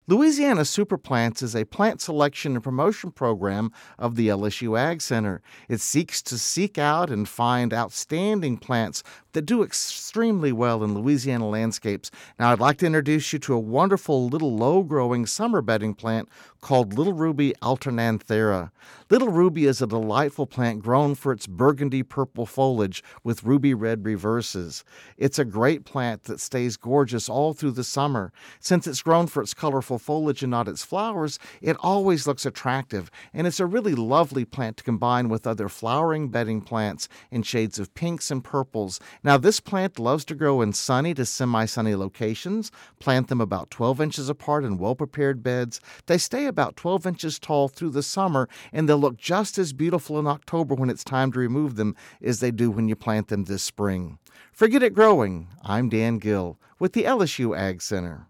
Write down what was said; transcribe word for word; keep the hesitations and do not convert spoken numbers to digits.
Louisiana Superplants is a plant selection and promotion program of the L S U Ag Center. It seeks to seek out and find outstanding plants that do extremely well in Louisiana landscapes. Now, I'd like to introduce you to a wonderful little low-growing summer bedding plant called Little Ruby alternanthera. Little Ruby is a delightful plant grown for its burgundy purple foliage with ruby red reverses. It's a great plant that stays gorgeous all through the summer. Since it's grown for its colorful foliage and not its flowers, it always looks attractive, and it's a really lovely plant to combine with other flowering bedding plants in shades of pinks and purples. Now, this plant loves to grow in sunny to semi-sunny locations. Plant them about twelve inches apart in well-prepared beds. They stay about twelve inches tall through the summer, and they'll look just as beautiful in October when it's time to remove them as they do when you plant them this spring. Forget it growing. I'm Dan Gill with the L S U Ag Center.